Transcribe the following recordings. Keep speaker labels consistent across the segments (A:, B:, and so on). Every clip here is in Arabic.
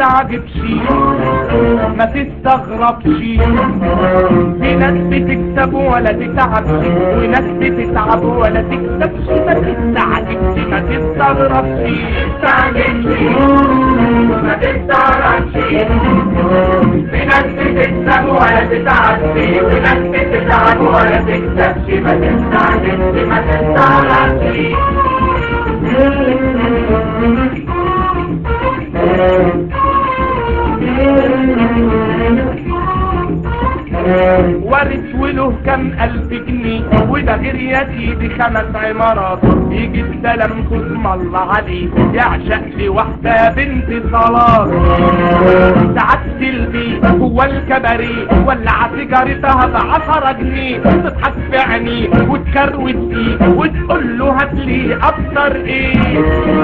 A: تستعجبش ما تستغربش، في ناس بتكسب ولا تتعبش، وناس بتتعب ولا تكسبش، ما تستعجبش ما تستغربش،
B: ما تستغربش، في ناس بتكسب ولا تتعبش، وناس بتتعب ولا تكسبش، ما تستعجبش ما تستغربش.
A: ورث وله كم ألف جنيه، وده غير يا سيدي 5 عمارات، يجي السلام ثم الله عليه، يعشق لي واحدة بنت صلاة، ساعات تلبي جوا الكباريه، ولع سيجارتها ب10 جنيه، تضحك في عينيه وتكروت فيه وتقول له هاتلي ابصر ايه،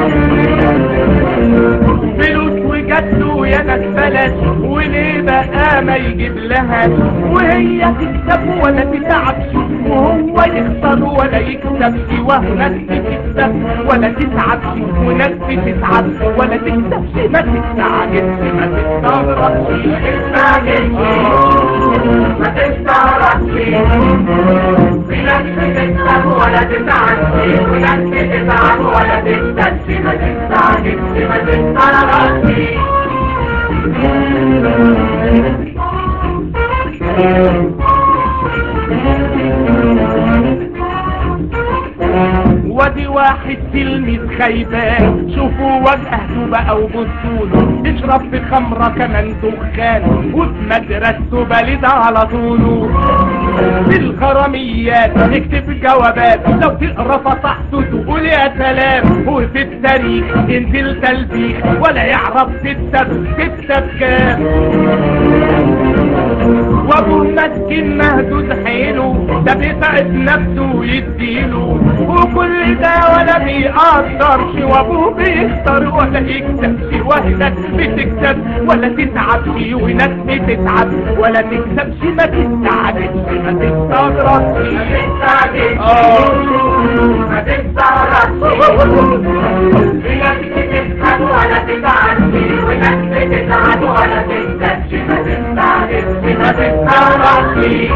A: فلوس وجد يا ناس بلاش، وليه بقى ما يجيب لها، وهي تكسب ولا تتعبش، وهو يخسر ولا يكسبش، وناس بتكسب ولا تتعبش، وناس بتتعب ولا تكسبش، ما تستعجلش ما تستغربش،
B: ما تستغربش، في ناس بتكسب ولا تتعبش، وناس بتتعب ولا تكسبش، ما تستعجلش ما تستغربش.
A: ودي واحد تلميذ خيبان، شوفوا وجهته بقى وبصوله، يشرب في خمرة كمان دخان، وفي مدرسته بالد على طوله، في الغراميات يكتب جوابات، لو تقرا فصحته تقول يا سلام، وفي التاريخ ينزل تلبيخ، ولا يعرف تكسب كام، وابوه مسكين مهدود حيله، ده بيتعب نفسه ويديله، وكل ده ولا بيقدرش، وابوه بيختار ولا يكسبش، وهناك بتكسب ولا تتعبش، وناس بتتعب ولا تكسبش، ما تستعجلش ما تستغربش،
B: ما تستغربش، في ناس بتكسب ولا تتعبش، وناس بتتعب ولا تكسبش، ما تستعجلش ما تستغربش.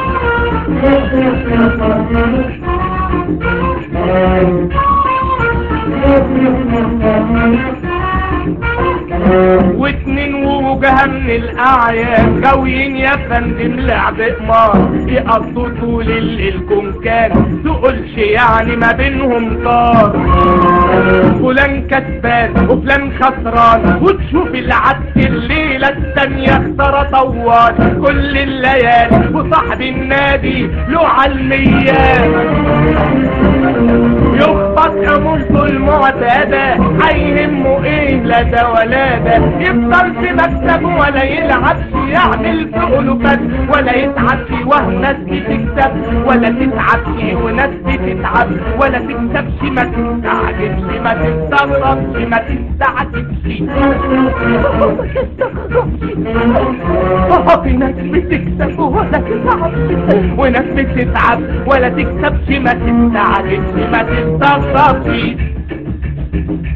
A: واتنين وجهة من الاعيان، غاويين يا فندم لعب قمار، يقضوا طول الليل كان تقولش يعني ما بينهم طار، فلان كسبان وفلان خسران، وتشوف العكس الليلة التانية اختار طوال، كل الليالي وصاحب النادي له علميات، يخبط عمولته المعتادة، هيهمه ايه لا ده ولا ده، يفضل في مكتبه ولا يلعبش، يعمل في قلوبات ولا يتعبش، وناس بتكسب ولا تتعبش، وناس بتتعب ولا تكسبش، ما تستعجلش ما تستغربش ما تستعجلش، في ناس بتكسب ولا تتعبش، وناس بتتعب ولا تكسبش، ما تستعجلش ما تستغربش.